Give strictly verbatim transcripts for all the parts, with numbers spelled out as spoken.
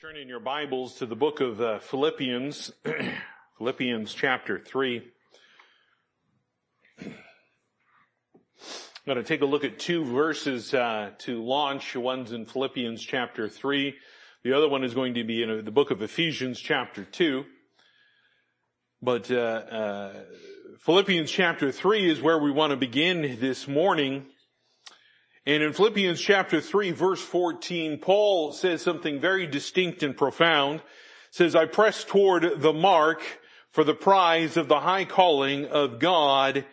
Turn in your Bibles to the book of uh, Philippians, Philippians chapter three. I'm going to take a look at two verses uh, to launch. One's in Philippians chapter three. The other one is going to be in the book of Ephesians chapter two. But uh, uh, Philippians chapter three is where we want to begin this morning. And in Philippians chapter three, verse fourteen, Paul says something very distinct and profound. It says, I press toward the mark for the prize of the high calling of God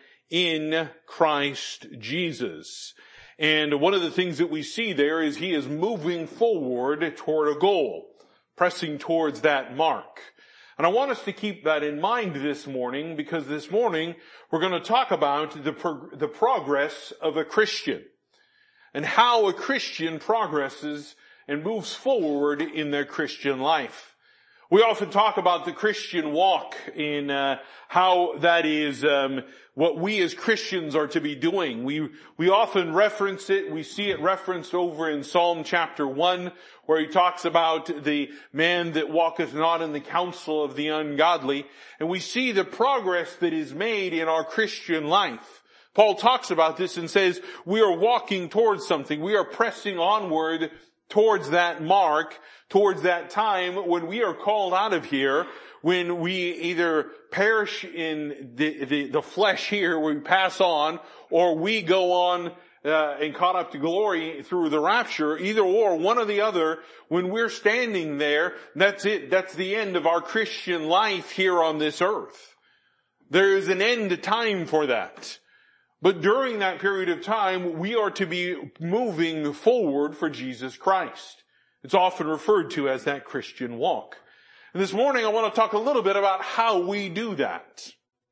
in Christ Jesus. And one of the things that we see there is he is moving forward toward a goal, pressing towards that mark. And I want us to keep that in mind this morning, because this morning we're going to talk about the, prog- the progress of a Christian. And how a Christian progresses and moves forward in their Christian life. We often talk about the Christian walk in uh, how that is um, what we as Christians are to be doing. We we often reference it. We see it referenced over in Psalm chapter one, where he talks about the man that walketh not in the counsel of the ungodly. And we see the progress that is made in our Christian life. Paul talks about this and says, we are walking towards something. We are pressing onward towards that mark, towards that time when we are called out of here, when we either perish in the, the, the flesh here, we pass on, or we go on uh, and caught up to glory through the rapture, either or, one or the other. When we're standing there, that's it. That's the end of our Christian life here on this earth. There is an end time for that. But during that period of time, we are to be moving forward for Jesus Christ. It's often referred to as that Christian walk. And this morning I want to talk a little bit about how we do that.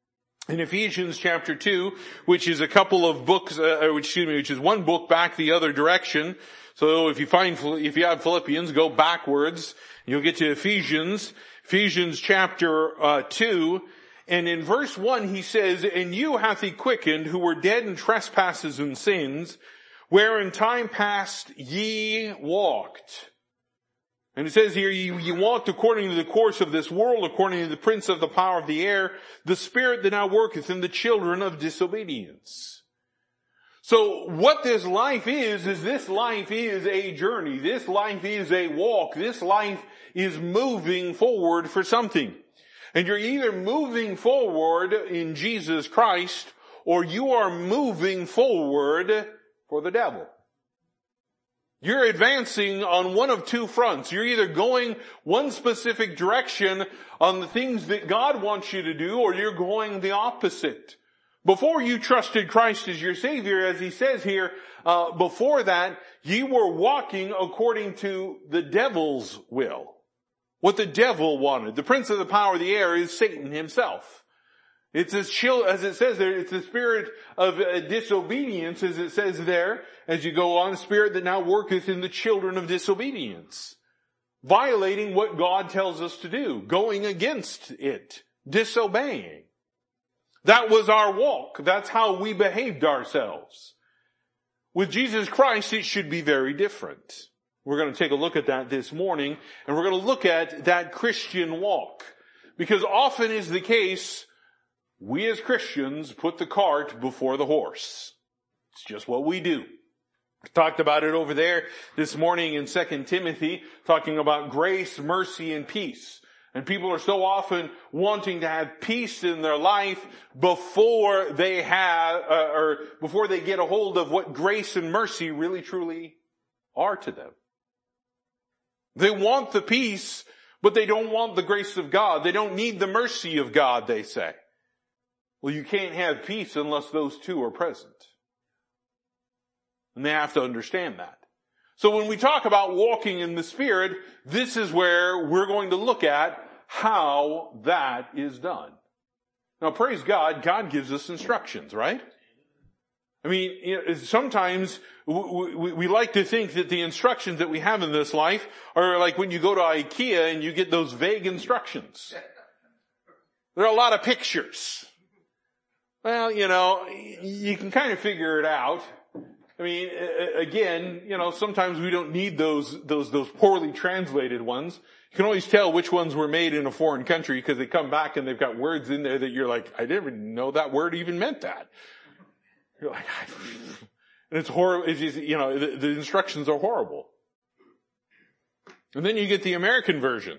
In Ephesians chapter two, which is a couple of books, uh, excuse me, which is one book back the other direction. So if you find, if you have Philippians, go backwards. You'll get to Ephesians, Ephesians chapter uh, two. And in verse one he says, and you hath he quickened who were dead in trespasses and sins, where in time past ye walked. And it says here, you, you walked according to the course of this world, according to the prince of the power of the air, the spirit that now worketh in the children of disobedience. So what this life is, is this life is a journey. This life is a walk. This life is moving forward for something. And you're either moving forward in Jesus Christ, or you are moving forward for the devil. You're advancing on one of two fronts. You're either going one specific direction on the things that God wants you to do, or you're going the opposite. Before you trusted Christ as your Savior, as he says here, uh, before that, you were walking according to the devil's will. What the devil wanted. The prince of the power of the air is Satan himself. It's as chill, as it says there, it's the spirit of uh, disobedience, as it says there, as you go on, the spirit that now worketh in the children of disobedience. Violating what God tells us to do. Going against it. Disobeying. That was our walk. That's how we behaved ourselves. With Jesus Christ, it should be very different. We're going to take a look at that this morning, and we're going to look at that Christian walk. Because often is the case, we as Christians put the cart before the horse. It's just what we do. We talked about it over there this morning in Second Timothy, talking about grace, mercy, and peace. And people are so often wanting to have peace in their life before they have, uh, or before they get a hold of what grace and mercy really truly are to them. They want the peace, but they don't want the grace of God. They don't need the mercy of God, they say. Well, you can't have peace unless those two are present. And they have to understand that. So when we talk about walking in the Spirit, this is where we're going to look at how that is done. Now, praise God, God gives us instructions, right? I mean, you know, sometimes we, we, we like to think that the instructions that we have in this life are like when you go to IKEA and you get those vague instructions. There are a lot of pictures. Well, you know, you can kind of figure it out. I mean, again, you know, sometimes we don't need those, those, those poorly translated ones. You can always tell which ones were made in a foreign country because they come back and they've got words in there that you're like, I didn't even know that word even meant that. You're like, and it's horrible. It's just, you know, the, the instructions are horrible. And then you get the American version,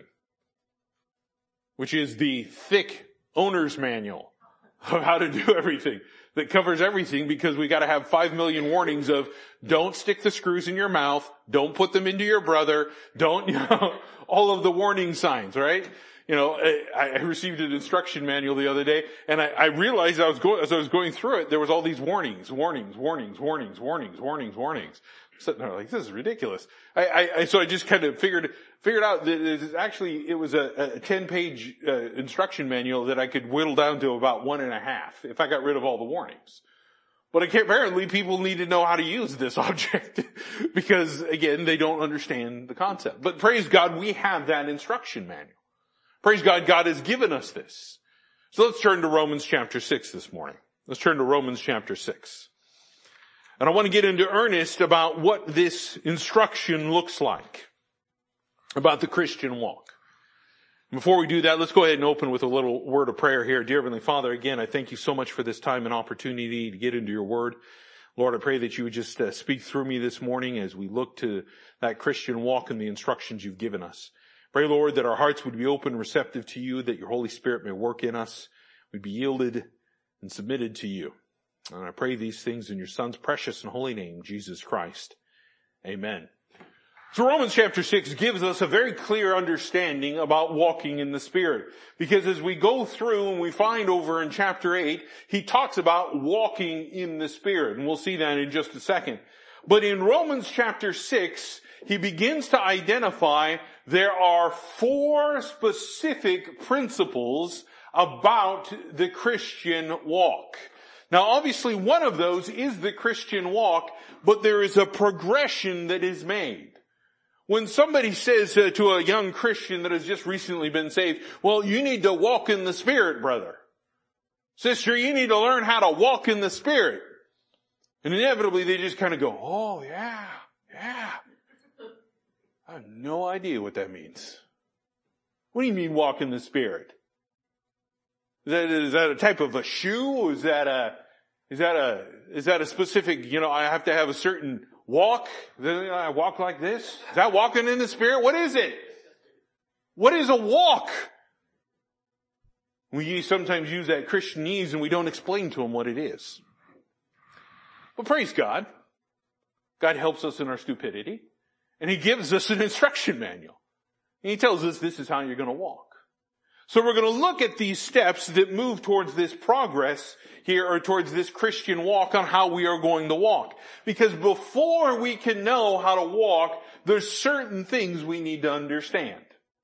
which is the thick owner's manual of how to do everything. That covers everything because we got to have five million warnings of don't stick the screws in your mouth, don't put them into your brother, don't, you know, all of the warning signs, right? You know, I, I received an instruction manual the other day, and I, I realized I was going, as I was going through it, there was all these warnings, warnings, warnings, warnings, warnings, warnings, warnings. I'm sitting there like, this is ridiculous. I, I, I so I just kind of figured, figured out that it actually, it was a, a ten page uh, instruction manual that I could whittle down to about one and a half if I got rid of all the warnings. But apparently people need to know how to use this object because, again, they don't understand the concept. But praise God, we have that instruction manual. Praise God, God has given us this. So let's turn to Romans chapter six this morning. Let's turn to Romans chapter six. And I want to get into earnest about what this instruction looks like, about the Christian walk. Before we do that, let's go ahead and open with a little word of prayer here. Dear Heavenly Father, again, I thank you so much for this time and opportunity to get into your word. Lord, I pray that you would just uh, speak through me this morning as we look to that Christian walk and the instructions you've given us. Pray, Lord, that our hearts would be open, receptive to you, that your Holy Spirit may work in us. We'd be yielded and submitted to you. And I pray these things in your Son's precious and holy name, Jesus Christ. Amen. So Romans chapter six gives us a very clear understanding about walking in the Spirit. Because as we go through and we find over in chapter eight, he talks about walking in the Spirit. And we'll see that in just a second. But in Romans chapter six, he begins to identify there are four specific principles about the Christian walk. Now obviously one of those is the Christian walk, but there is a progression that is made. When somebody says uh, to a young Christian that has just recently been saved, well, you need to walk in the Spirit, brother. Sister, you need to learn how to walk in the Spirit. And inevitably they just kind of go, oh yeah, yeah. I have no idea what that means. What do you mean walk in the Spirit? Is that, is that a type of a shoe? Is that a, is that a, is that a specific, you know, I have to have a certain walk? Then I walk like this? Is that walking in the Spirit? What is it? What is a walk? We sometimes use that Christianese and we don't explain to them what it is. But praise God. God helps us in our stupidity. And he gives us an instruction manual. And he tells us this is how you're going to walk. So we're going to look at these steps that move towards this progress here, or towards this Christian walk on how we are going to walk. Because before we can know how to walk, there's certain things we need to understand.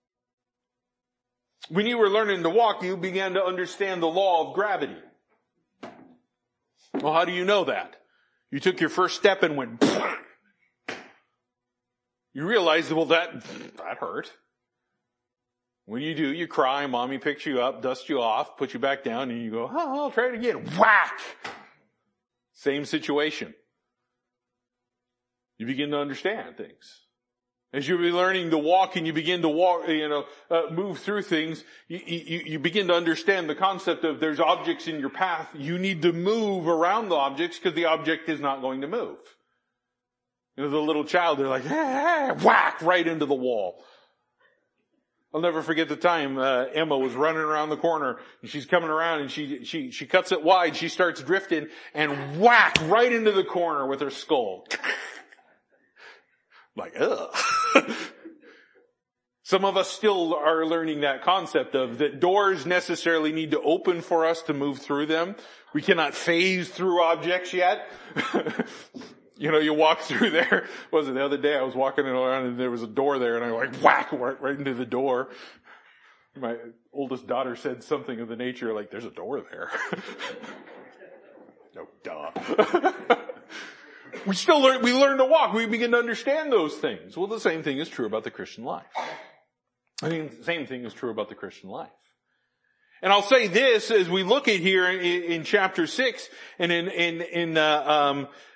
When you were learning to walk, you began to understand the law of gravity. Well, how do you know that? You took your first step and went, you realized, well, that, that hurt. When you do, you cry, mommy picks you up, dusts you off, puts you back down, and you go, oh, I'll try it again. Whack! Same situation. You begin to understand things. As you're learning to walk and you begin to walk, you know, uh, move through things, you, you, you begin to understand the concept of there's objects in your path. You need to move around the objects because the object is not going to move. You know, the little child, they're like, hey, whack, right into the wall. I'll never forget the time uh, Emma was running around the corner and she's coming around and she she she cuts it wide, she starts drifting and whack right into the corner with her skull. Like, ugh. Some of us still are learning that concept of that doors necessarily need to open for us to move through them. We cannot phase through objects yet. You know, you walk through there. What was it the other day? I was walking around and there was a door there and I like whack right, right into the door. My oldest daughter said something of the nature like, there's a door there. No, duh. We still learn, we learn to walk. We begin to understand those things. Well, the same thing is true about the Christian life. I mean, the same thing is true about the Christian life. And I'll say this as we look at here in, in chapter six and in, in, in, uh, um,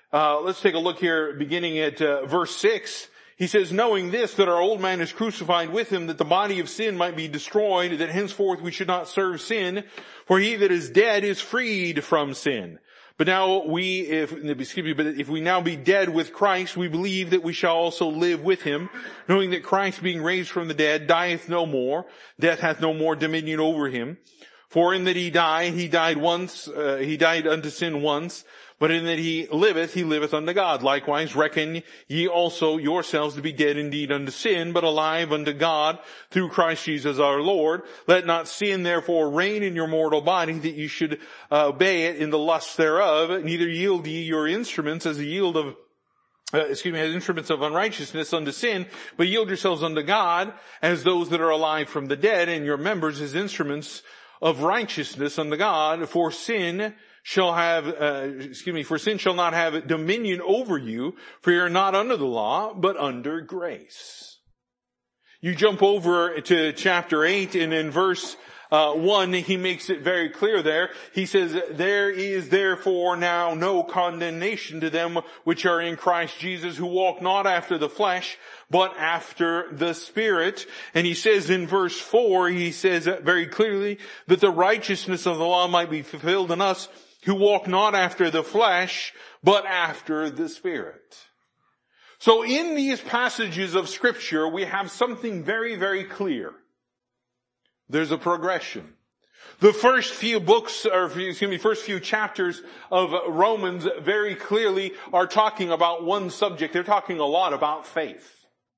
Uh, let's take a look here beginning at uh, verse six. He says, knowing this, that our old man is crucified with him, that the body of sin might be destroyed, that henceforth we should not serve sin, for he that is dead is freed from sin. But now we, if, excuse me, but if we now be dead with Christ, we believe that we shall also live with him, knowing that Christ being raised from the dead dieth no more, death hath no more dominion over him. For in that he died, he died once, uh, he died unto sin once, but in that he liveth, he liveth unto God. Likewise reckon ye also yourselves to be dead indeed unto sin, but alive unto God through Christ Jesus our Lord. Let not sin therefore reign in your mortal body, that ye should uh, obey it in the lusts thereof. Neither yield ye your instruments as a yield of Uh, excuse me, as instruments of unrighteousness unto sin, but yield yourselves unto God as those that are alive from the dead, and your members as instruments of righteousness unto God. For sin shall have, uh, excuse me, for sin shall not have dominion over you, for you are not under the law, but under grace. You jump over to chapter eight, and in verse Uh, one, he makes it very clear there. He says, there is therefore now no condemnation to them which are in Christ Jesus, who walk not after the flesh, but after the Spirit. And he says in verse four, he says very clearly that the righteousness of the law might be fulfilled in us, who walk not after the flesh, but after the Spirit. So in these passages of Scripture, we have something very, very clear. There's a progression. The first few books, or excuse me, first few chapters of Romans very clearly are talking about one subject. They're talking a lot about faith.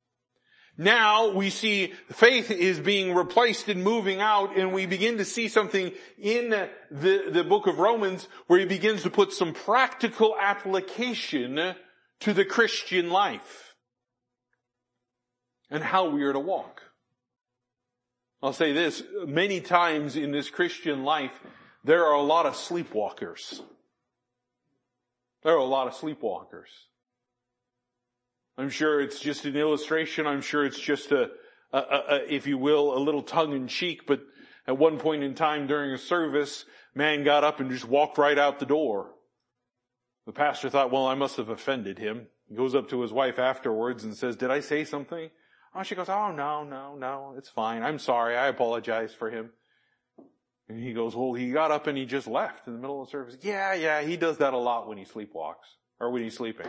Now we see faith is being replaced and moving out, and we begin to see something in the, the book of Romans where he begins to put some practical application to the Christian life and how we are to walk. I'll say this, many times in this Christian life, there are a lot of sleepwalkers. There are a lot of sleepwalkers. I'm sure it's just an illustration. I'm sure it's just a, a, a if you will, a little tongue-in-cheek, but at one point in time during a service, man got up and just walked right out the door. The pastor thought, well, I must have offended him. He goes up to his wife afterwards and says, did I say something? Oh, she goes, oh, no, no, no, it's fine. I'm sorry. I apologize for him. And he goes, well, he got up and he just left in the middle of the service. Yeah, yeah, he does that a lot when he sleepwalks or when he's sleeping.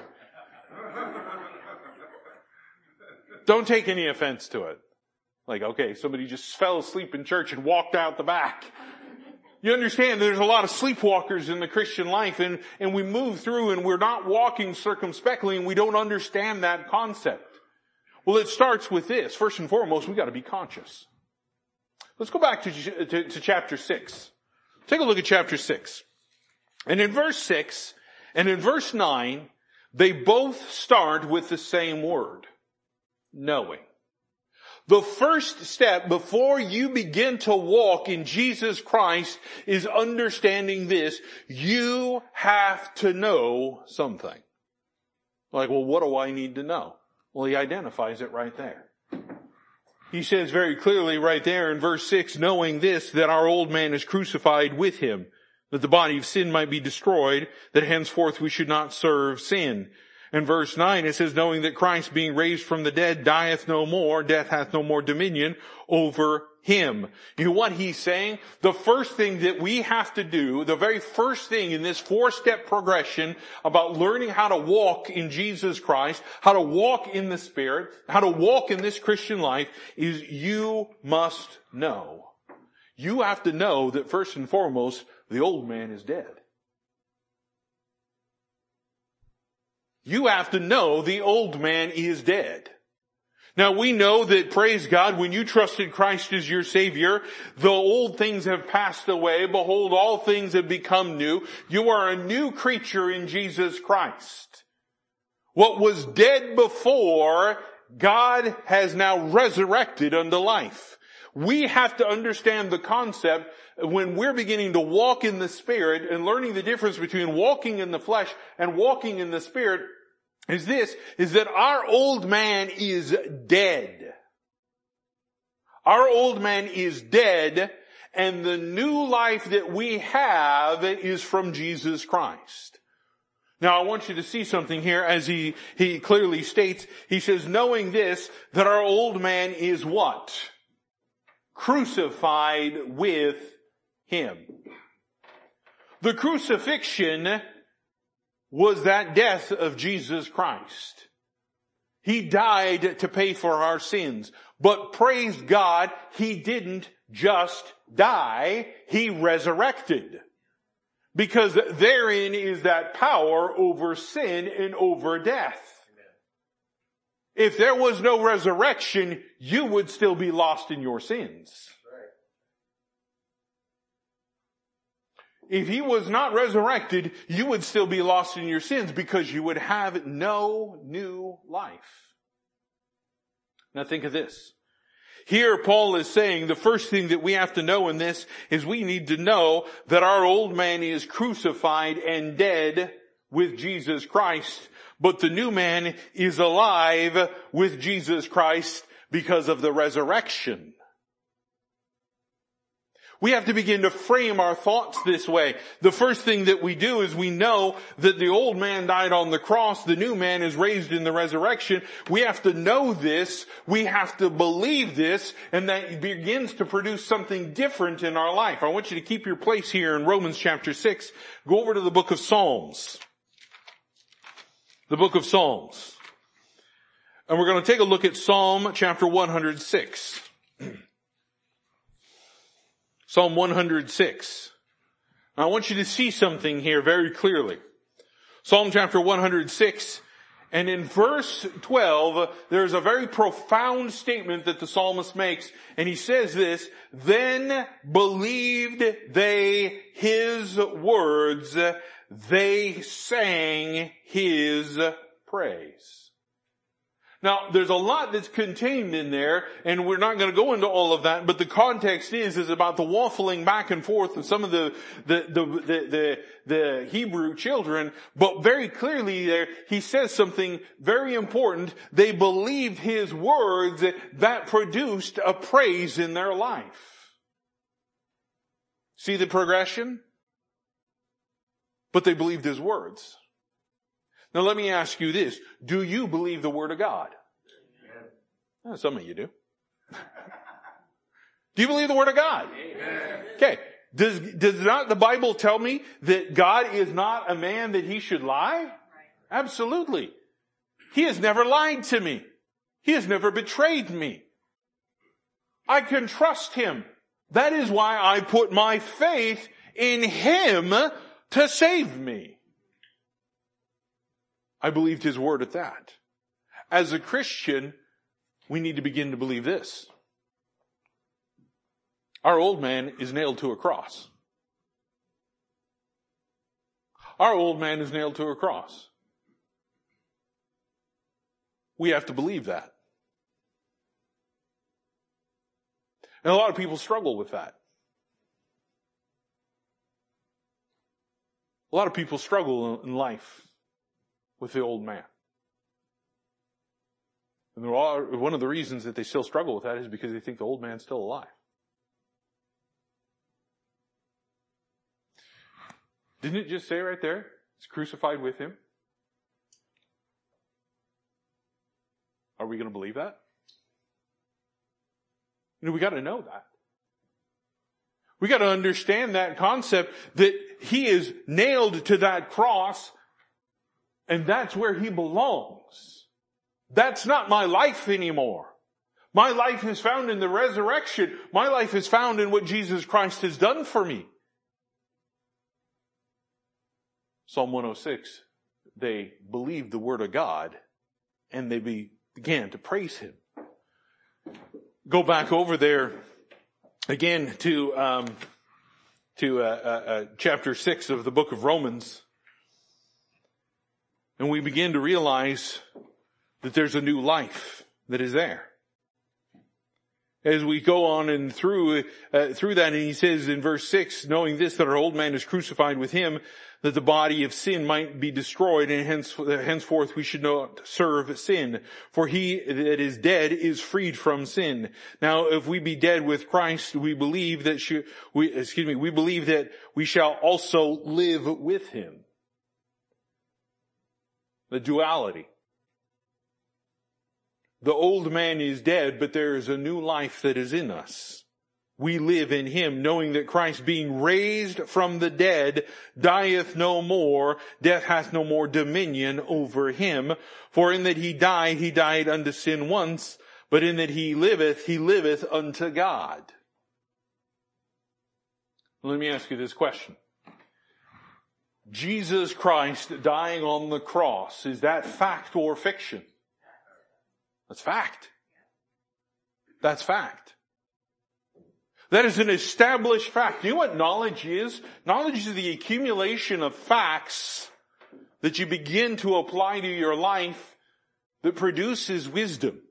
Don't take any offense to it. Like, okay, somebody just fell asleep in church and walked out the back. You understand there's a lot of sleepwalkers in the Christian life, and, and we move through and we're not walking circumspectly, and we don't understand that concept. Well, it starts with this. First and foremost, we've got to be conscious. Let's go back to, to, to chapter six. Take a look at chapter six. And in verse six and in verse nine, they both start with the same word, knowing. The first step before you begin to walk in Jesus Christ is understanding this. You have to know something. Like, well, what do I need to know? Well, he identifies it right there. He says very clearly right there in verse six, knowing this, that our old man is crucified with him, that the body of sin might be destroyed, that henceforth we should not serve sin. In verse nine, it says, knowing that Christ being raised from the dead dieth no more, death hath no more dominion over him. You know what he's saying? The first thing that we have to do, the very first thing in this four-step progression about learning how to walk in Jesus Christ, how to walk in the Spirit, how to walk in this Christian life, is you must know. You have to know that first and foremost, the old man is dead. You have to know the old man is dead. Now we know that, praise God, when you trusted Christ as your Savior, the old things have passed away. Behold, all things have become new. You are a new creature in Jesus Christ. What was dead before, God has now resurrected unto life. We have to understand the concept when we're beginning to walk in the Spirit and learning the difference between walking in the flesh and walking in the Spirit is this, is that our old man is dead. Our old man is dead, and the new life that we have is from Jesus Christ. Now I want you to see something here as he, he clearly states, he says, knowing this, that our old man is what? Crucified with him. The crucifixion was that death of Jesus Christ. He died to pay for our sins. But praise God, he didn't just die, he resurrected. Because therein is that power over sin and over death. If there was no resurrection, you would still be lost in your sins. If he was not resurrected, you would still be lost in your sins because you would have no new life. Now think of this. Here Paul is saying the first thing that we have to know in this is we need to know that our old man is crucified and dead with Jesus Christ, but the new man is alive with Jesus Christ because of the resurrection. We have to begin to frame our thoughts this way. The first thing that we do is we know that the old man died on the cross, the new man is raised in the resurrection. We have to know this, we have to believe this, and that begins to produce something different in our life. I want you to keep your place here in Romans chapter six. Go over to the book of Psalms. The book of Psalms. And we're going to take a look at Psalm chapter one hundred six. Psalm one hundred six. I want you to see something here very clearly. Psalm chapter one hundred six, and in verse twelve, there's a very profound statement that the psalmist makes, and he says this, then believed they his words, they sang his praise. Now, there's a lot that's contained in there, and we're not going to go into all of that, but the context is, is about the waffling back and forth of some of the, the, the, the, the, the Hebrew children, but very clearly there, he says something very important. They believed his words that produced a praise in their life. See the progression? But they believed his words. Now let me ask you this. Do you believe the Word of God? Well, some of you do. Do you believe the Word of God? Amen. Okay. Does, does not the Bible tell me that God is not a man that he should lie? Right. Absolutely. He has never lied to me. He has never betrayed me. I can trust him. That is why I put my faith in him to save me. I believed his word at that. As a Christian, we need to begin to believe this. Our old man is nailed to a cross. Our old man is nailed to a cross. We have to believe that. And a lot of people struggle with that. A lot of people struggle in life with the old man. And there are, one of the reasons that they still struggle with that is because they think the old man's still alive. Didn't it just say right there, it's crucified with him? Are we going to believe that? You know, we got to know that. We got to understand that concept that he is nailed to that cross. And that's where he belongs. That's not my life anymore. My life is found in the resurrection. My life is found in what Jesus Christ has done for me. Psalm one oh six, they believed the word of God and they be, began to praise him. Go back over there again to, um, to, uh, uh, uh, chapter six of the book of Romans. And we begin to realize that there's a new life that is there. As we go on and through, uh, through that, and he says in verse six, knowing this, that our old man is crucified with him, that the body of sin might be destroyed, and hence, henceforth we should not serve sin. For he that is dead is freed from sin. Now, if we be dead with Christ, we believe that, sh- we, excuse me, we believe that we shall also live with him. The duality. The old man is dead, but there is a new life that is in us. We live in him, knowing that Christ, being raised from the dead, dieth no more. Death hath no more dominion over him. For in that he died, he died unto sin once, but in that he liveth, he liveth unto God. Let me ask you this question. Jesus Christ dying on the cross, is that fact or fiction? That's fact. That's fact. That is an established fact. You know what knowledge is? Knowledge is the accumulation of facts that you begin to apply to your life that produces wisdom.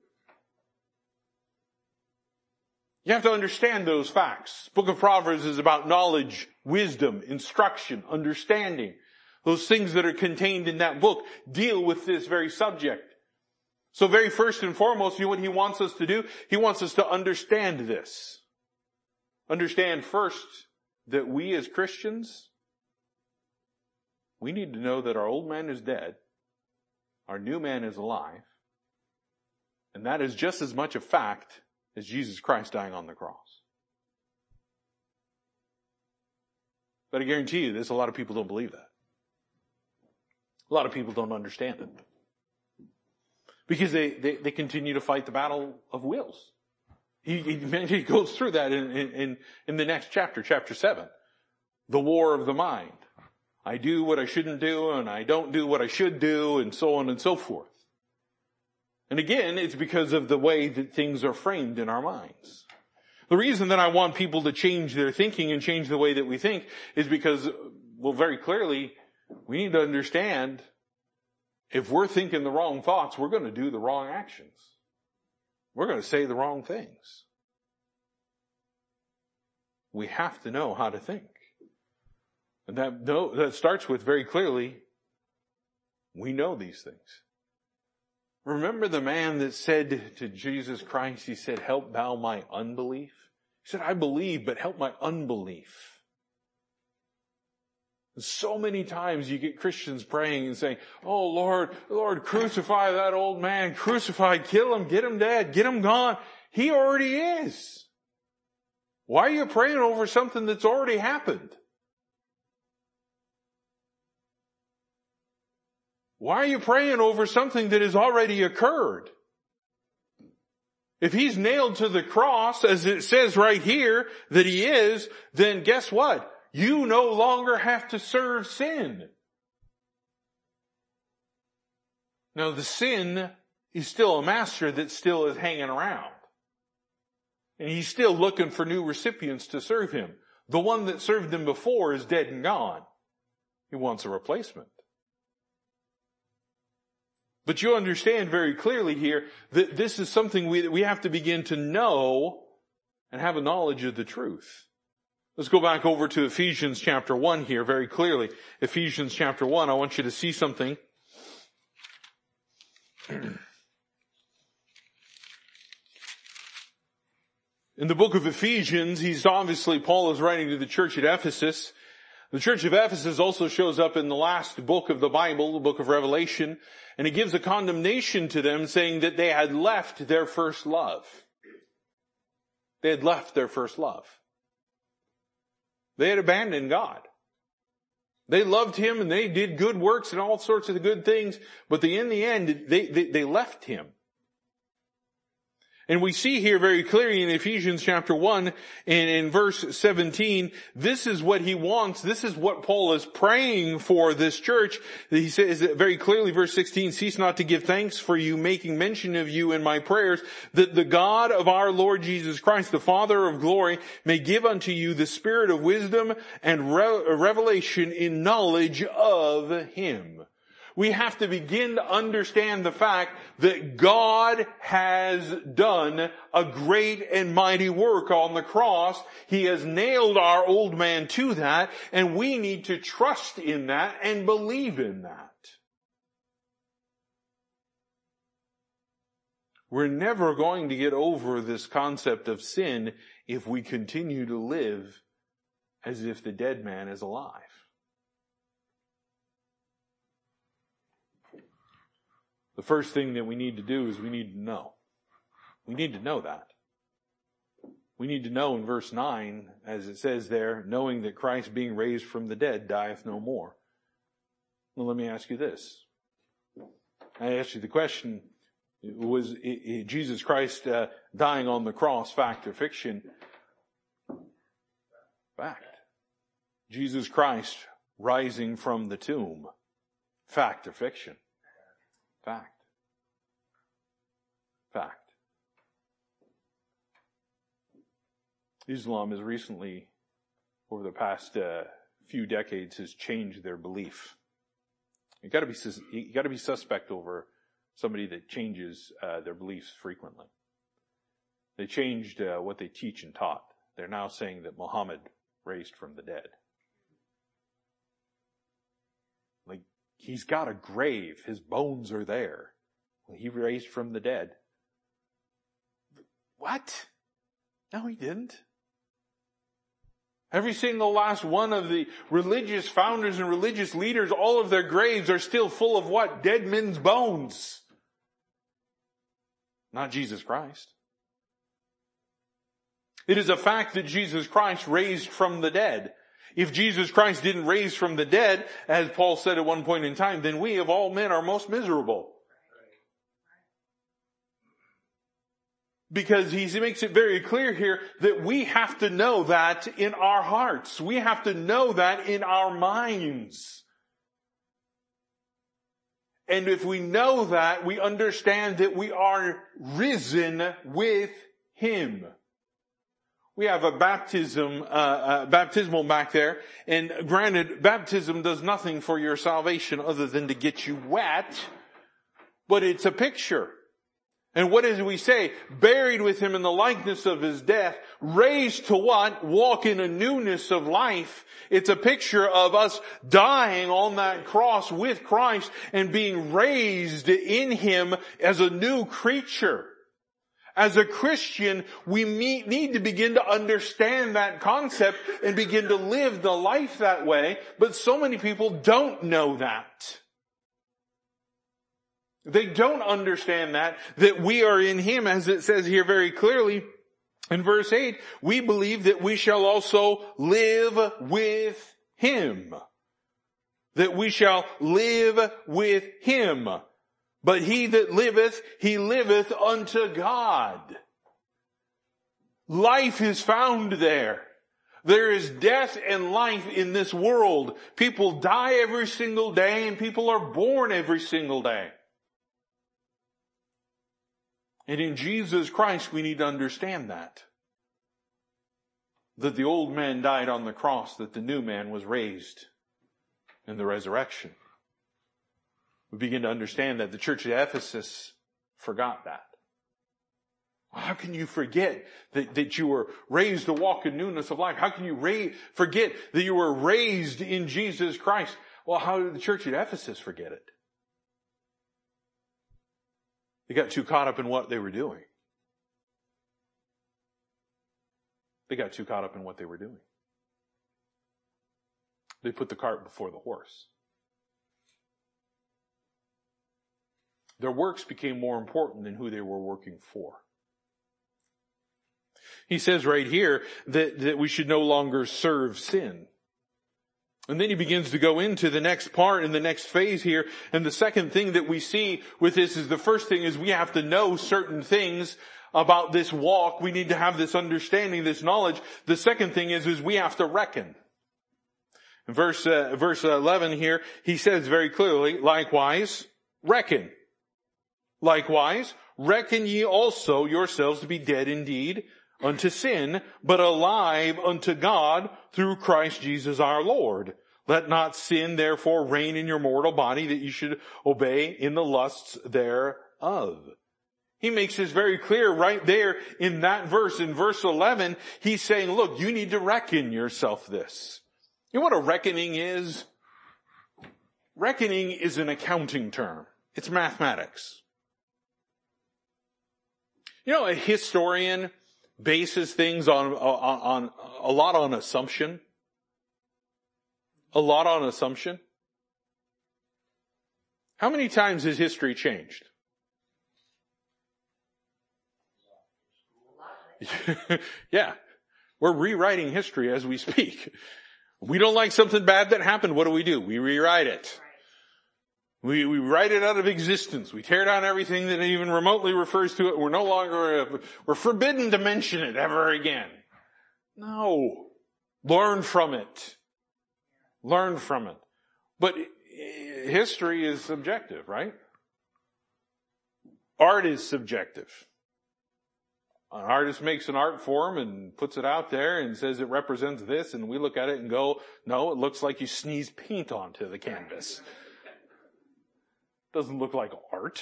You have to understand those facts. Book of Proverbs is about knowledge, wisdom, instruction, understanding. Those things that are contained in that book deal with this very subject. So very first and foremost, you know what he wants us to do? He wants us to understand this. Understand first that we as Christians, we need to know that our old man is dead, our new man is alive, and that is just as much a fact as Jesus Christ dying on the cross. But I guarantee you this, a lot of people don't believe that. A lot of people don't understand it. Because they, they, they continue to fight the battle of wills. He, he, he goes through that in, in, in the next chapter, chapter seven. The war of the mind. I do what I shouldn't do and I don't do what I should do and so on and so forth. And again, it's because of the way that things are framed in our minds. The reason that I want people to change their thinking and change the way that we think is because, well, very clearly, we need to understand if we're thinking the wrong thoughts, we're going to do the wrong actions. We're going to say the wrong things. We have to know how to think. And that, no, that starts with very clearly, we know these things. Remember the man that said to Jesus Christ, he said, help thou my unbelief? He said, I believe, but help my unbelief. So many times you get Christians praying and saying, oh Lord, Lord, crucify that old man, crucify, kill him, get him dead, get him gone. He already is. Why are you praying over something that's already happened? Why are you praying over something that has already occurred? If he's nailed to the cross, as it says right here that he is, then guess what? You no longer have to serve sin. Now the sin is still a master that still is hanging around. And he's still looking for new recipients to serve him. The one that served him before is dead and gone. He wants a replacement. But you understand very clearly here that this is something we, we have to begin to know and have a knowledge of the truth. Let's go back over to Ephesians chapter one here very clearly. Ephesians chapter one, I want you to see something. In the book of Ephesians, he's obviously, Paul is writing to the church at Ephesus. The church of Ephesus also shows up in the last book of the Bible, the book of Revelation, and it gives a condemnation to them saying that they had left their first love. They had left their first love. They had abandoned God. They loved him and they did good works and all sorts of good things, but they, in the end, they, they, they left him. And we see here very clearly in Ephesians chapter one and in verse seventeen, this is what he wants. This is what Paul is praying for this church. He says very clearly, verse sixteen, cease not to give thanks for you, making mention of you in my prayers, that the God of our Lord Jesus Christ, the Father of glory, may give unto you the spirit of wisdom and re- revelation in knowledge of him. We have to begin to understand the fact that God has done a great and mighty work on the cross. He has nailed our old man to that, and we need to trust in that and believe in that. We're never going to get over this concept of sin if we continue to live as if the dead man is alive. The first thing that we need to do is we need to know. We need to know that. We need to know in verse nine, as it says there, knowing that Christ being raised from the dead dieth no more. Well, let me ask you this. I asked you the question, was Jesus Christ uh, dying on the cross fact or fiction? Fact. Jesus Christ rising from the tomb, fact or fiction? Fact. Fact. Islam has recently, over the past uh, few decades, has changed their belief. You got to be you got to be suspect over somebody that changes uh, their beliefs frequently. They changed uh, what they teach and taught. They're now saying that Muhammad raised from the dead. Like, he's got a grave. His bones are there. Well, he raised from the dead. What? No, he didn't. Every single last one of the religious founders and religious leaders, all of their graves are still full of what? Dead men's bones. Not Jesus Christ. It is a fact that Jesus Christ raised from the dead. If Jesus Christ didn't raise from the dead, as Paul said at one point in time, then we of all men are most miserable. Because he makes it very clear here that we have to know that in our hearts. We have to know that in our minds. And if we know that, we understand that we are risen with him. We have a baptism, uh, uh, baptismal back there. And granted, baptism does nothing for your salvation other than to get you wet. But it's a picture. And what does we say? Buried with him in the likeness of his death, raised to what? Walk in a newness of life. It's a picture of us dying on that cross with Christ and being raised in him as a new creature. As a Christian, we need to begin to understand that concept and begin to live the life that way. But so many people don't know that. They don't understand that, that we are in him, as it says here very clearly in verse eight, we believe that we shall also live with him. That we shall live with him. But he that liveth, he liveth unto God. Life is found there. There is death and life in this world. People die every single day and people are born every single day. And in Jesus Christ, we need to understand that. That the old man died on the cross, that the new man was raised in the resurrection. We begin to understand that the church at Ephesus forgot that. How can you forget that, that you were raised to walk in newness of life? How can you ra- forget that you were raised in Jesus Christ? Well, how did the church at Ephesus forget it? They got too caught up in what they were doing. They got too caught up in what they were doing. They put the cart before the horse. Their works became more important than who they were working for. He says right here that, that we should no longer serve sin. And then he begins to go into the next part and the next phase here. And the second thing that we see with this is the first thing is we have to know certain things about this walk. We need to have this understanding, this knowledge. The second thing is, is we have to reckon. In verse, uh, verse eleven here, he says very clearly, likewise, reckon. Likewise, reckon ye also yourselves to be dead indeed unto sin, but alive unto God through Christ Jesus our Lord. Let not sin therefore reign in your mortal body, that you should obey in the lusts thereof. He makes this very clear right there in that verse. In verse eleven, he's saying, look, you need to reckon yourself this. You know what a reckoning is? Reckoning is an accounting term. It's mathematics. You know, a historian bases things on, on, on a lot on assumption. A lot on assumption. How many times has history changed? Yeah. We're rewriting history as we speak. We don't like something bad that happened. What do we do? We rewrite it. We, we write it out of existence. We tear down everything that even remotely refers to it. We're no longer, uh, we're forbidden to mention it ever again. No. Learn from it. Learn from it. But history is subjective, right? Art is subjective. An artist makes an art form and puts it out there and says it represents this, and we look at it and go, no, it looks like you sneeze paint onto the canvas. Doesn't look like art.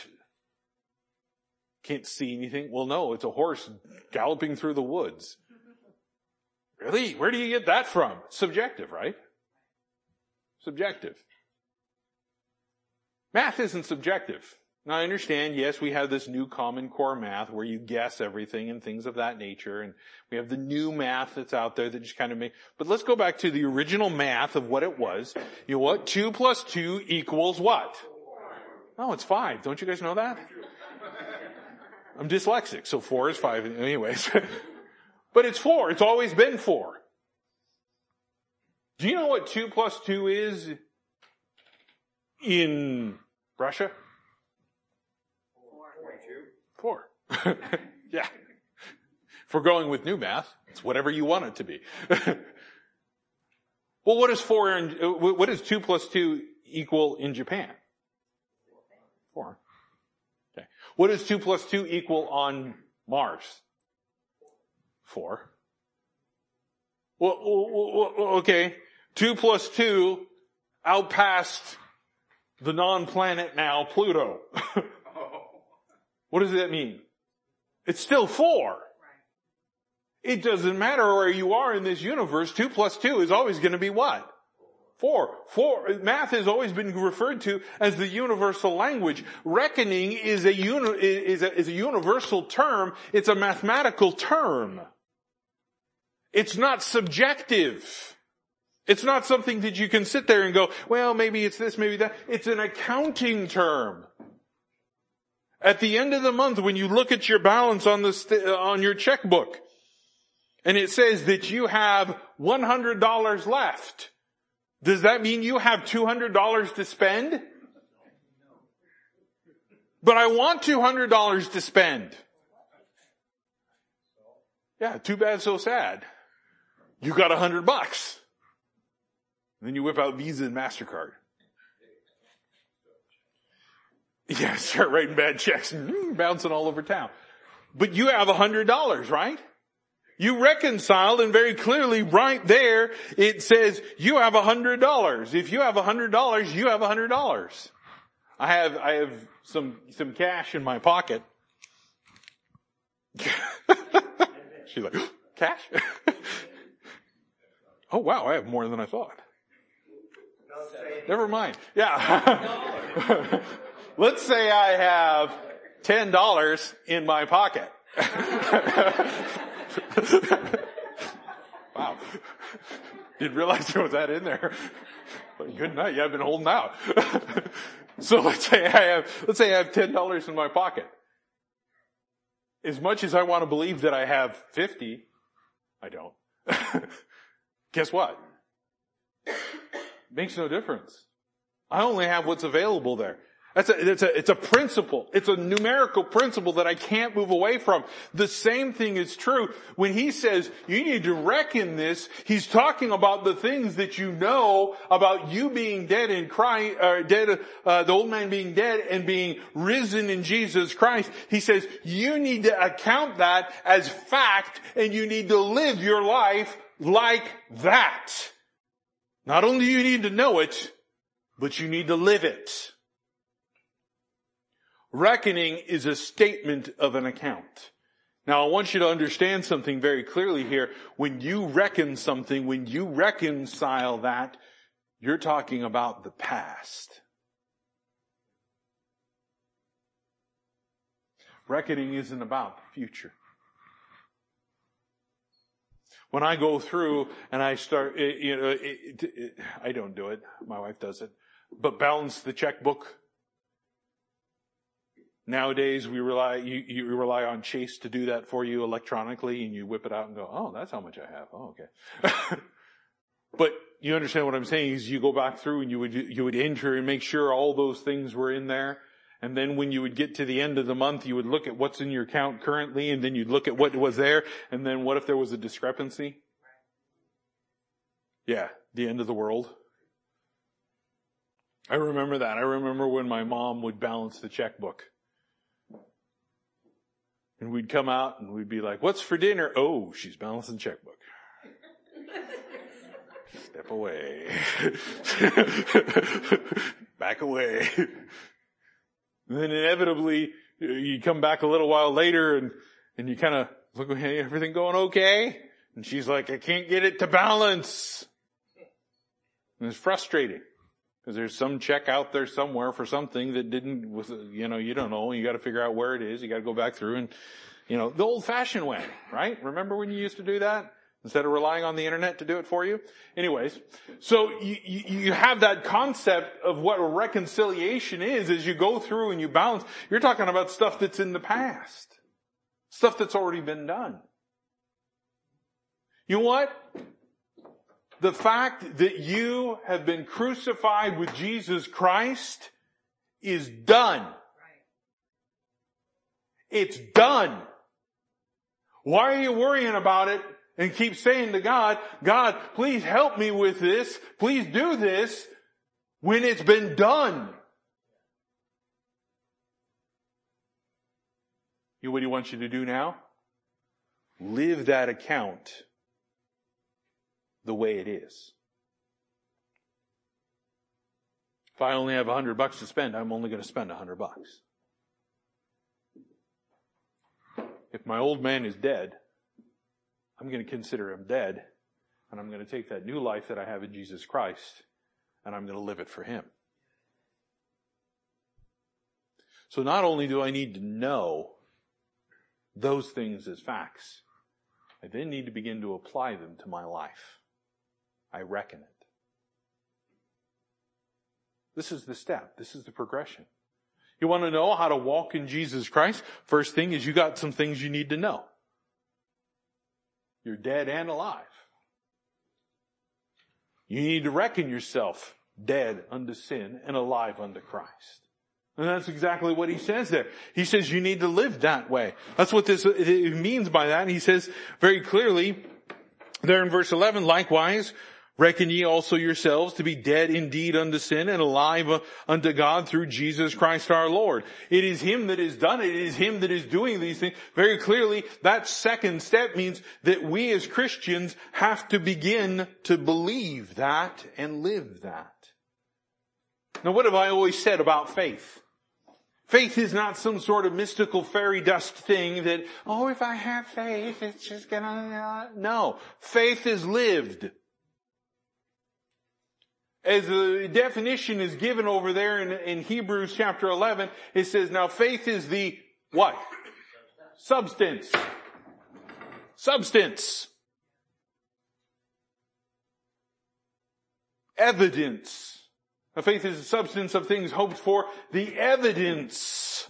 Can't see anything. Well, no, it's a horse galloping through the woods. Really? Where do you get that from? Subjective, right? Subjective. Math isn't subjective. Now I understand, yes, we have this new Common Core math where you guess everything and things of that nature, and we have the new math that's out there that just kind of make, but let's go back to the original math of what it was. You know what? Two plus two equals what? Oh, it's five. Don't you guys know that? I'm dyslexic, so four is five anyways. But it's four. It's always been four. Do you know what two plus two is in Russia? Four. Yeah. If we're going with new math, it's whatever you want it to be. Well, what is four in, what does two plus two equal in Japan? Four. Okay. What does two plus two equal on Mars? Four. Well, okay. Two plus two out past the non-planet now, Pluto. What does that mean? It's still four. It doesn't matter where you are in this universe. Two plus two is always going to be what? Four. Four. Math has always been referred to as the universal language. Reckoning is a, uni, is a, is a universal term. It's a mathematical term. It's not subjective. It's not something that you can sit there and go, well, maybe it's this, maybe that. It's an accounting term. At the end of the month, when you look at your balance on the st- on your checkbook, and it says that you have one hundred dollars left, does that mean you have two hundred dollars to spend? But I want two hundred dollars to spend. Yeah, too bad, so sad. You got a hundred bucks. And then you whip out Visa and MasterCard. Yeah, start writing bad checks and bouncing all over town. But you have a hundred dollars, right? You reconciled, and very clearly right there it says you have a hundred dollars. If you have a hundred dollars, you have a hundred dollars. I have, I have some, some cash in my pocket. She's like, cash? Oh wow, I have more than I thought. Never mind. Yeah. Let's say I have ten dollars in my pocket. Wow. Didn't realize there was that in there. Good night. Yeah, I've been holding out. So let's say I have, let's say I have ten dollars in my pocket. As much as I want to believe that I have fifty, I don't. Guess what? Makes no difference. I only have what's available there. That's a, it's a, it's a principle. It's a numerical principle that I can't move away from. The same thing is true when he says you need to reckon this. He's talking about the things that you know about you being dead in Christ, uh, dead, uh, the old man being dead and being risen in Jesus Christ. He says you need to account that as fact, and you need to live your life like that. Not only do you need to know it, but you need to live it. Reckoning is a statement of an account. Now I want you to understand something very clearly here. When you reckon something, when you reconcile that, you're talking about the past. Reckoning isn't about the future. When I go through and I start, you know, it, it, it, I don't do it. My wife does it. But balance the checkbook. Nowadays, we rely, you, you rely on Chase to do that for you electronically, and you whip it out and go, oh, that's how much I have. Oh, okay. But you understand what I'm saying is you go back through and you would, you would enter and make sure all those things were in there. And then when you would get to the end of the month, you would look at what's in your account currently, and then you'd look at what was there, and then what if there was a discrepancy? Yeah, the end of the world. I remember that. I remember when my mom would balance the checkbook. And we'd come out and we'd be like, what's for dinner? Oh, she's balancing the checkbook. Step away. Back away. And then inevitably, you come back a little while later and, and you kind of look, hey, everything going okay? And she's like, I can't get it to balance. And it's frustrating. Because there's some check out there somewhere for something that didn't, you know, you don't know. You got to figure out where it is. You got to go back through and, you know, the old-fashioned way, right? Remember when you used to do that instead of relying on the internet to do it for you? Anyways, so you, you, you have that concept of what a reconciliation is as you go through and you balance. You're talking about stuff that's in the past, stuff that's already been done. You know what? The fact that you have been crucified with Jesus Christ is done. It's done. Why are you worrying about it and keep saying to God, God, please help me with this. Please do this when it's been done. You know what he wants you to do now? Live that account the way it is. If I only have a hundred bucks to spend, I'm only going to spend a hundred bucks. If my old man is dead, I'm going to consider him dead, and I'm going to take that new life that I have in Jesus Christ, and I'm going to live it for him. So not only do I need to know those things as facts, I then need to begin to apply them to my life. I reckon it. This is the step. This is the progression. You want to know how to walk in Jesus Christ? First thing is you got some things you need to know. You're dead and alive. You need to reckon yourself dead unto sin and alive unto Christ. And that's exactly what he says there. He says you need to live that way. That's what this it means by that. And he says very clearly there in verse eleven, likewise, reckon ye also yourselves to be dead indeed unto sin and alive unto God through Jesus Christ our Lord. It is him that has done it. It is him that is doing these things. Very clearly, that second step means that we as Christians have to begin to believe that and live that. Now, what have I always said about faith? Faith is not some sort of mystical fairy dust thing that, oh, if I have faith, it's just gonna, no. Faith is lived. As the definition is given over there in, in Hebrews chapter eleven, it says, now faith is the what? Substance. Substance. Evidence. Now faith is the substance of things hoped for, the evidence.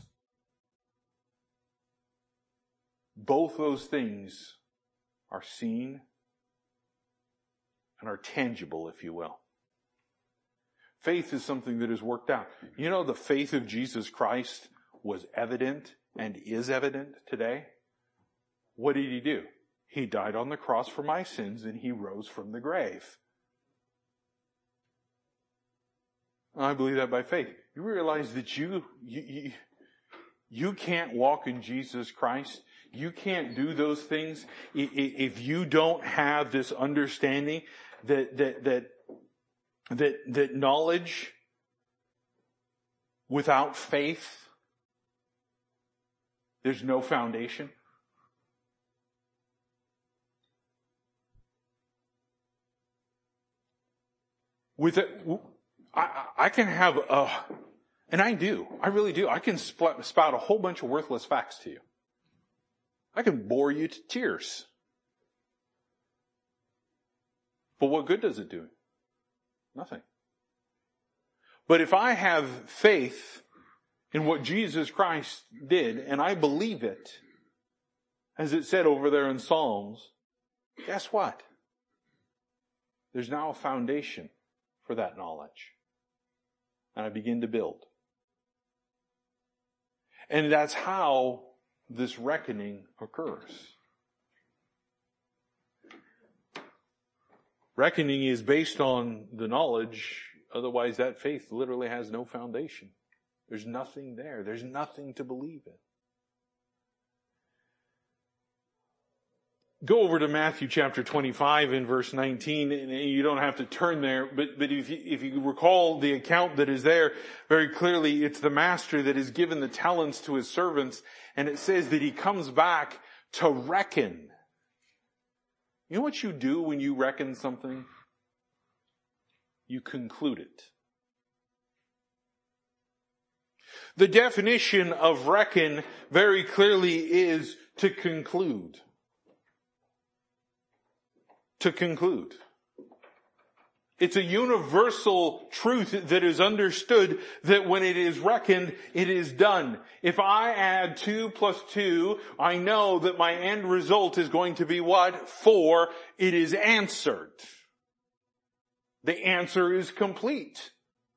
Both those things are seen and are tangible, if you will. Faith is something that is worked out. You know, the faith of Jesus Christ was evident and is evident today. What did he do? He died on the cross for my sins and he rose from the grave. I believe that by faith. You realize that you, you, you, you can't walk in Jesus Christ. You can't do those things if you don't have this understanding that, that, that, that, that knowledge without faith, there's no foundation. With it, I, I can have a, and I do, I really do. I can spout a whole bunch of worthless facts to you. I can bore you to tears. But what good does it do? Nothing. But if I have faith in what Jesus Christ did, and I believe it, as it said over there in Psalms, guess what? There's now a foundation for that knowledge. And I begin to build. And that's how this reckoning occurs. Reckoning is based on the knowledge, otherwise that faith literally has no foundation. There's nothing there. There's nothing to believe in. Go over to Matthew chapter twenty-five in verse nineteen, and you don't have to turn there, but, but if you, if you recall the account that is there, very clearly it's the master that has given the talents to his servants, and it says that he comes back to reckon. You know what you do when you reckon something? You conclude it. The definition of reckon very clearly is to conclude. To conclude. It's a universal truth that is understood that when it is reckoned, it is done. If I add two plus two, I know that my end result is going to be what? Four. It is answered. The answer is complete.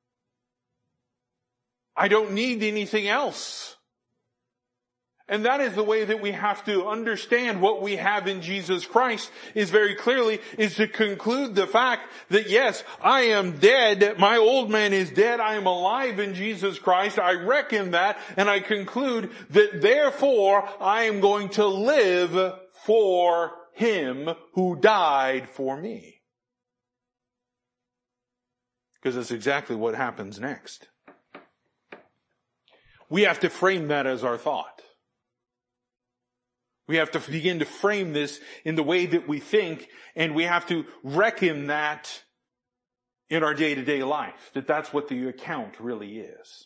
I don't need anything else. And that is the way that we have to understand what we have in Jesus Christ, is very clearly, is to conclude the fact that yes, I am dead, my old man is dead, I am alive in Jesus Christ, I reckon that, and I conclude that therefore I am going to live for Him who died for me. Because that's exactly what happens next. We have to frame that as our thought. We have to begin to frame this in the way that we think, and we have to reckon that in our day-to-day life, that that's what the account really is.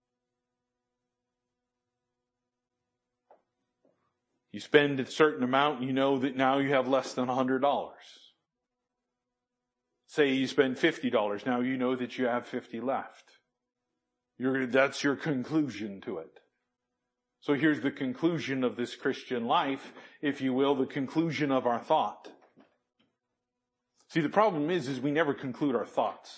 You spend a certain amount, you know that now you have less than one hundred dollars. Say you spend fifty dollars, now you know that you have fifty left. You're, that's your conclusion to it. So here's the conclusion of this Christian life, if you will, the conclusion of our thought. See, the problem is, is we never conclude our thoughts.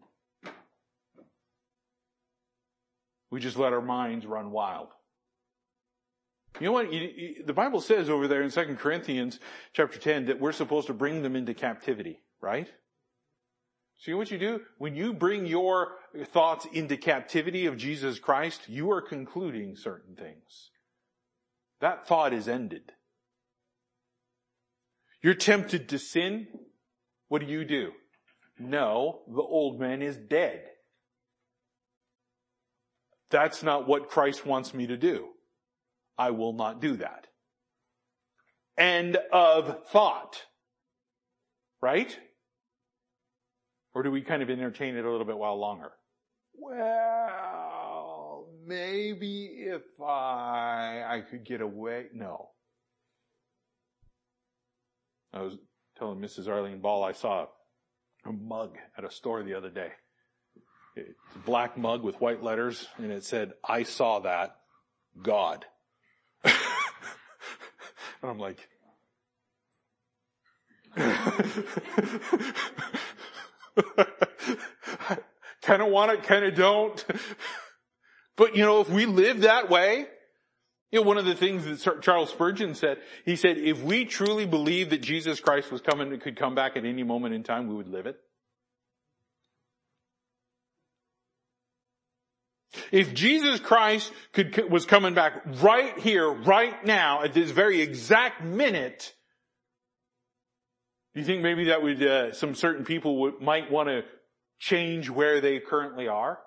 We just let our minds run wild. You know what? You, you, the Bible says over there in Second Corinthians chapter ten that we're supposed to bring them into captivity, right? See what you do? When you bring your thoughts into captivity of Jesus Christ, you are concluding certain things. That thought is ended. You're tempted to sin. What do you do? No, the old man is dead. That's not what Christ wants me to do. I will not do that. End of thought. Right? Or do we kind of entertain it a little bit while longer? Well, maybe if I, I could get away. No. I was telling Missus Arlene Ball I saw a mug at a store the other day. It's a black mug with white letters, and it said, "I saw that, God." And I'm like, kind of want it, kind of don't. But you know, if we live that way, you know, one of the things that Charles Spurgeon said, he said, if we truly believed that Jesus Christ was coming, could come back at any moment in time, we would live it. If Jesus Christ could, was coming back right here, right now, at this very exact minute, do you think maybe that would, uh, some certain people would, might want to change where they currently are?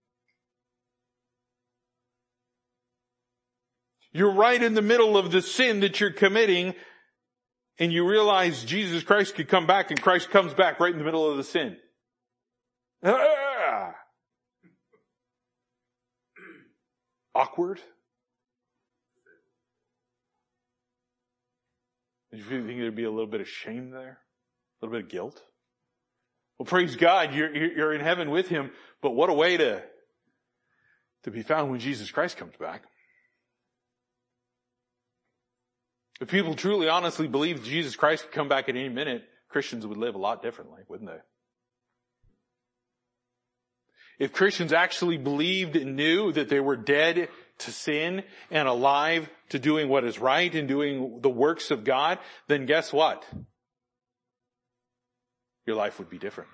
You're right in the middle of the sin that you're committing, and you realize Jesus Christ could come back, and Christ comes back right in the middle of the sin. Ah! Awkward? Did you think there'd be a little bit of shame there? A little bit of guilt? Well, praise God, you're, you're in heaven with Him, but what a way to, to be found when Jesus Christ comes back. If people truly honestly believed Jesus Christ could come back at any minute, Christians would live a lot differently, wouldn't they? If Christians actually believed and knew that they were dead to sin and alive to doing what is right and doing the works of God, then guess what? Your life would be different.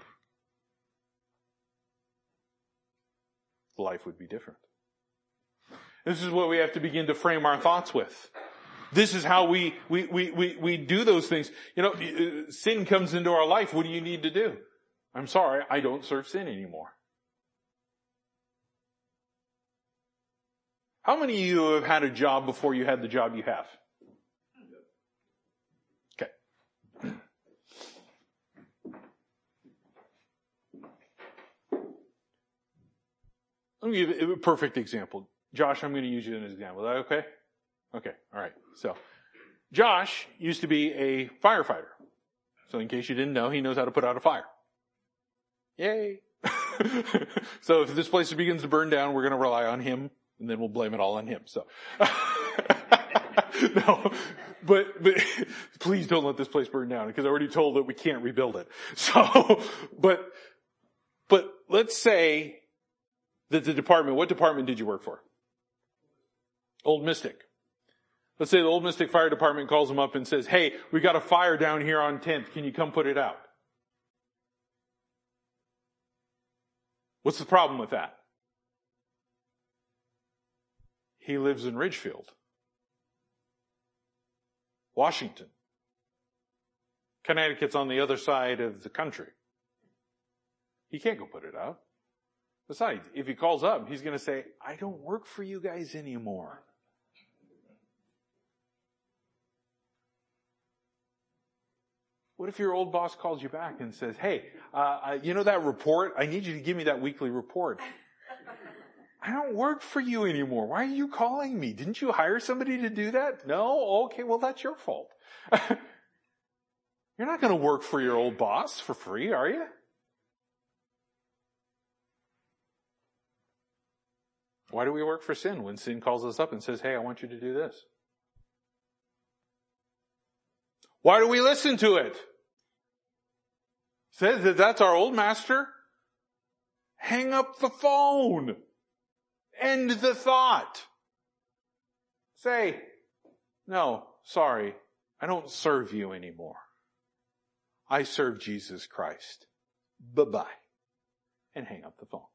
Life would be different. This is what we have to begin to frame our thoughts with. This is how we, we, we, we, we do those things. You know, sin comes into our life. What do you need to do? I'm sorry, I don't serve sin anymore. How many of you have had a job before you had the job you have? Okay. Let me give you a perfect example. Josh, I'm going to use you as an example. Is that okay? Okay. All right. So, Josh used to be a firefighter. So in case you didn't know, he knows how to put out a fire. Yay. So if this place begins to burn down, we're going to rely on him, and then we'll blame it all on him. So, no, but, but please don't let this place burn down, because I already told that we can't rebuild it. So, but, but let's say that the department, what department did you work for? Old Mystic. Let's say the Old Mystic Fire Department calls him up and says, hey, we got a fire down here on tenth. Can you come put it out? What's the problem with that? He lives in Ridgefield, Washington. Connecticut's on the other side of the country. He can't go put it out. Besides, if he calls up, he's going to say, I don't work for you guys anymore. What if your old boss calls you back and says, hey, uh, you know that report? I need you to give me that weekly report. I don't work for you anymore. Why are you calling me? Didn't you hire somebody to do that? No? Okay, well, that's your fault. You're not going to work for your old boss for free, are you? Why do we work for sin when sin calls us up and says, hey, I want you to do this? Why do we listen to it? Says that that's our old master. Hang up the phone. End the thought. Say, no, sorry, I don't serve you anymore. I serve Jesus Christ. Bye-bye. And hang up the phone.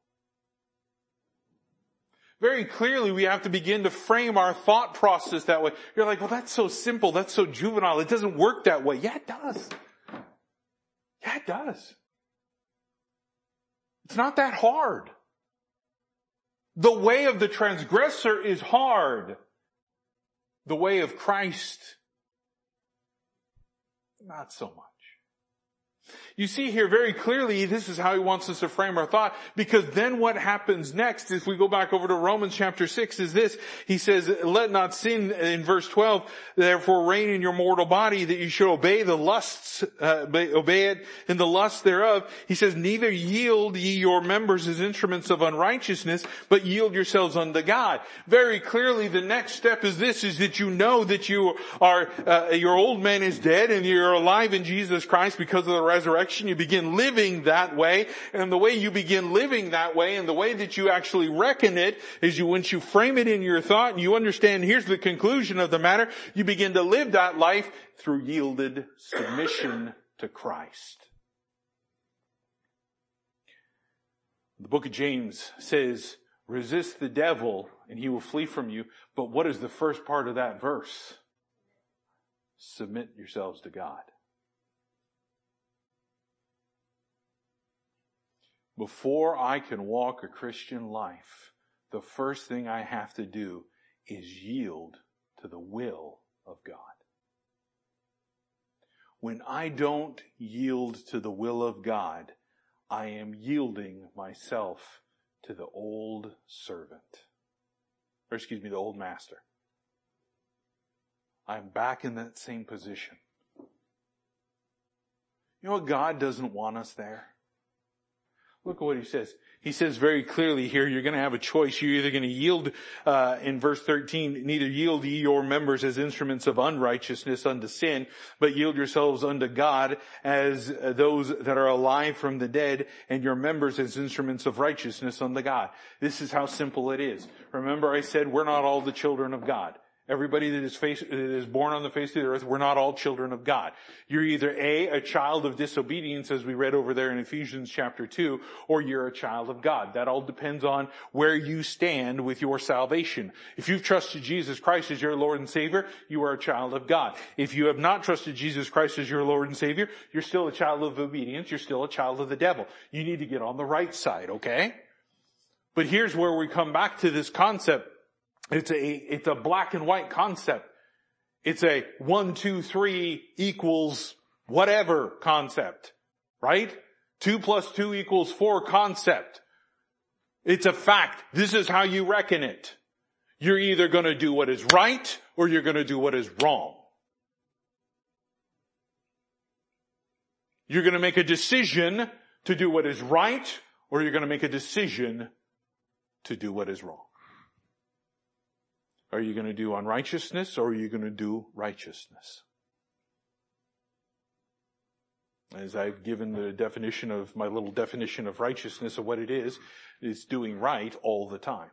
Very clearly, we have to begin to frame our thought process that way. You're like, well, that's so simple. That's so juvenile. It doesn't work that way. Yeah, it does. Yeah, it does. It's not that hard. The way of the transgressor is hard. The way of Christ, not so much. You see here very clearly, this is how he wants us to frame our thought, because then what happens next, if we go back over to Romans chapter six, is this. He says, let not sin, in verse twelve, therefore reign in your mortal body, that you should obey the lusts, uh, obey it in the lust thereof. He says, neither yield ye your members as instruments of unrighteousness, but yield yourselves unto God. Very clearly, the next step is this, is that you know that you are, uh, your old man is dead and you're alive in Jesus Christ because of the resurrection. You begin living that way, and the way you begin living that way, and the way that you actually reckon it, is you, once you frame it in your thought, and you understand, here's the conclusion of the matter, you begin to live that life through yielded submission to Christ. The book of James says, resist the devil, and he will flee from you. But what is the first part of that verse? Submit yourselves to God. Before I can walk a Christian life, the first thing I have to do is yield to the will of God. When I don't yield to the will of God, I am yielding myself to the old servant. Or excuse me, the old master. I'm back in that same position. You know what? God doesn't want us there. Look at what he says. He says very clearly here, you're going to have a choice. You're either going to yield, uh, in verse thirteen, neither yield ye your members as instruments of unrighteousness unto sin, but yield yourselves unto God as uh, those that are alive from the dead, and your members as instruments of righteousness unto God. This is how simple it is. Remember I said we're not all the children of God. Everybody that is, face, that is born on the face of the earth, we're not all children of God. You're either A, a child of disobedience, as we read over there in Ephesians chapter two, or you're a child of God. That all depends on where you stand with your salvation. If you've trusted Jesus Christ as your Lord and Savior, you are a child of God. If you have not trusted Jesus Christ as your Lord and Savior, you're still a child of obedience. You're still a child of the devil. You need to get on the right side, okay? But here's where we come back to this concept. It's a, it's a black and white concept. It's a one, two, three equals whatever concept, right? Two plus two equals four concept. It's a fact. This is how you reckon it. You're either going to do what is right or you're going to do what is wrong. You're going to make a decision to do what is right or you're going to make a decision to do what is wrong. Are you going to do unrighteousness or are you going to do righteousness? As I've given the definition of, my little definition of righteousness of what it is, it's doing right all the time.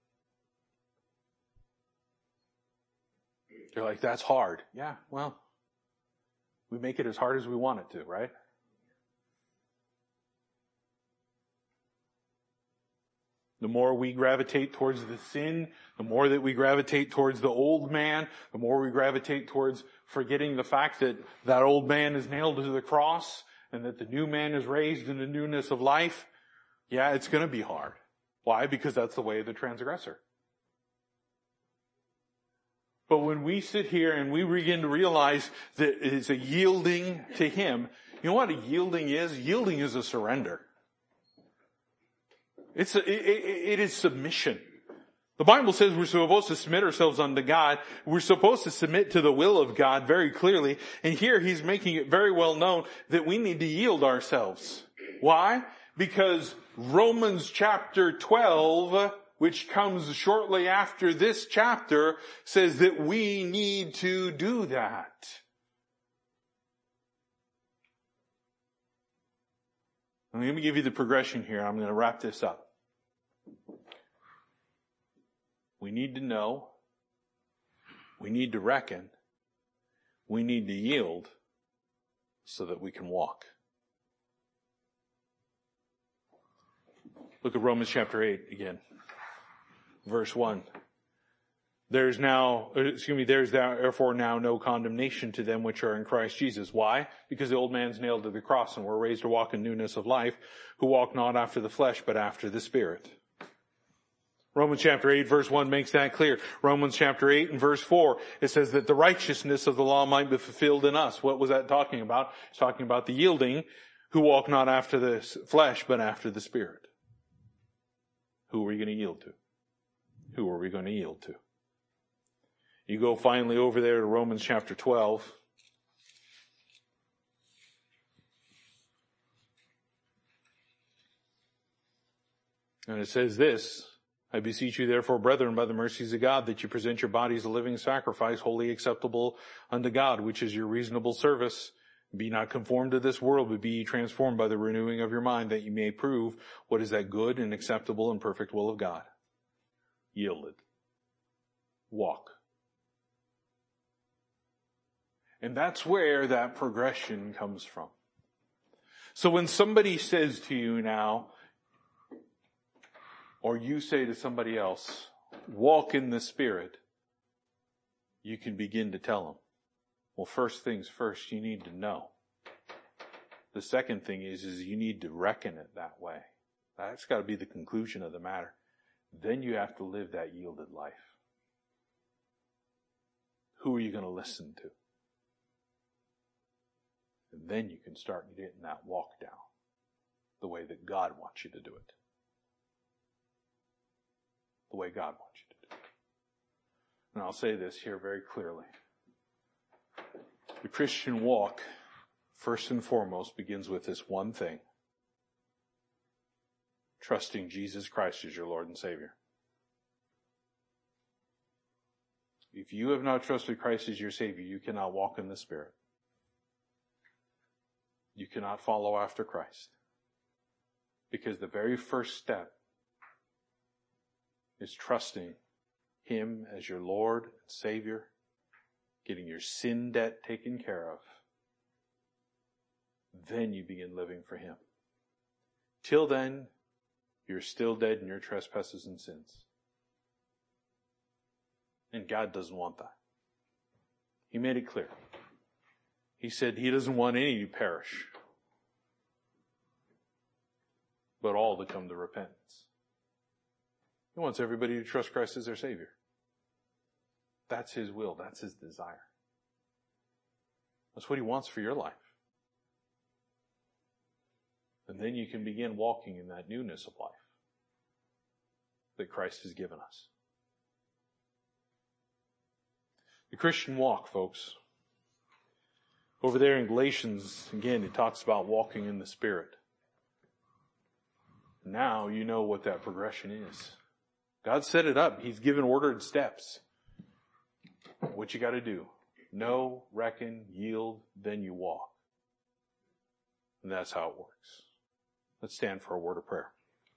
You're like, that's hard. Yeah, well, we make it as hard as we want it to, right? The more we gravitate towards the sin, the more that we gravitate towards the old man, the more we gravitate towards forgetting the fact that that old man is nailed to the cross and that the new man is raised in the newness of life. Yeah, it's going to be hard. Why? Because that's the way of the transgressor. But when we sit here and we begin to realize that it is a yielding to Him, you know what a yielding is? Yielding is a surrender. It's a, it, it is submission. The Bible says we're supposed to submit ourselves unto God. We're supposed to submit to the will of God very clearly. And here He's making it very well known that we need to yield ourselves. Why? Because Romans chapter twelve, which comes shortly after this chapter, says that we need to do that. Let me give you the progression here. I'm going to wrap this up. We need to know. We need to reckon. We need to yield so that we can walk. Look at Romans chapter eight again. Verse one. There's now, excuse me, there's therefore now no condemnation to them which are in Christ Jesus. Why? Because the old man's nailed to the cross and we're raised to walk in newness of life, who walk not after the flesh, but after the Spirit. Romans chapter eight verse one makes that clear. Romans chapter eight and verse four, it says that the righteousness of the law might be fulfilled in us. What was that talking about? It's talking about the yielding, who walk not after the flesh, but after the Spirit. Who are we going to yield to? Who are we going to yield to? You go finally over there to Romans chapter twelve. And it says this, I beseech you therefore, brethren, by the mercies of God, that you present your bodies a living sacrifice, wholly acceptable unto God, which is your reasonable service. Be not conformed to this world, but be ye transformed by the renewing of your mind, that you may prove what is that good and acceptable and perfect will of God. Yielded. Walk. And that's where that progression comes from. So when somebody says to you now, or you say to somebody else, walk in the Spirit, you can begin to tell them, well, first things first, you need to know. The second thing is, is you need to reckon it that way. That's got to be the conclusion of the matter. Then you have to live that yielded life. Who are you going to listen to? And then you can start getting that walk down the way that God wants you to do it. The way God wants you to do it. And I'll say this here very clearly. The Christian walk, first and foremost, begins with this one thing. trusting Jesus Christ as your Lord and Savior. If you have not trusted Christ as your Savior, you cannot walk in the Spirit. You cannot follow after Christ. Because the very first step is trusting Him as your Lord and Savior, getting your sin debt taken care of. Then you begin living for Him. Till then, you're still dead in your trespasses and sins. And God doesn't want that. He made it clear. He said He doesn't want any to perish, but all to come to repentance. He wants everybody to trust Christ as their Savior. That's His will. That's His desire. That's what He wants for your life. And then you can begin walking in that newness of life that Christ has given us. The Christian walk, folks. Over there in Galatians, again, it talks about walking in the Spirit. Now you know what that progression is. God set it up. He's given ordered steps. What you got to do? Know, reckon, yield, then you walk. And that's how it works. Let's stand for a word of prayer.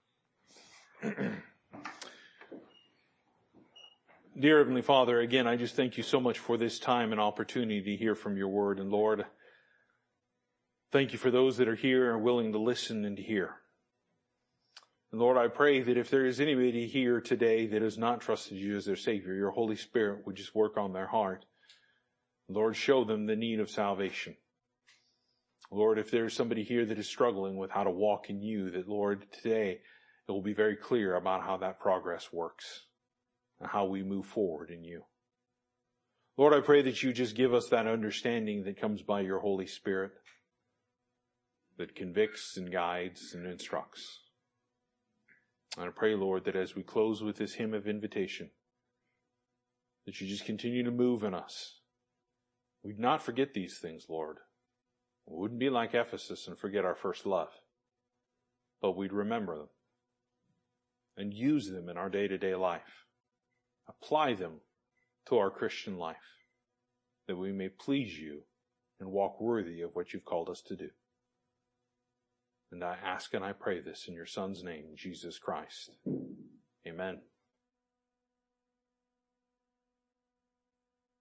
Dear Heavenly Father, again, I just thank you so much for this time and opportunity to hear from your word. And Lord, thank you for those that are here and willing to listen and to hear. And Lord, I pray that if there is anybody here today that has not trusted you as their Savior, your Holy Spirit would just work on their heart. Lord, show them the need of salvation. Lord, if there is somebody here that is struggling with how to walk in you, that Lord, today it will be very clear about how that progress works and how we move forward in you. Lord, I pray that you just give us that understanding that comes by your Holy Spirit, that convicts and guides and instructs. And I pray, Lord, that as we close with this hymn of invitation, that you just continue to move in us. We'd not forget these things, Lord. We wouldn't be like Ephesus and forget our first love, but we'd remember them and use them in our day-to-day life. Apply them to our Christian life, that we may please you and walk worthy of what you've called us to do. And I ask and I pray this in your Son's name, Jesus Christ. Amen.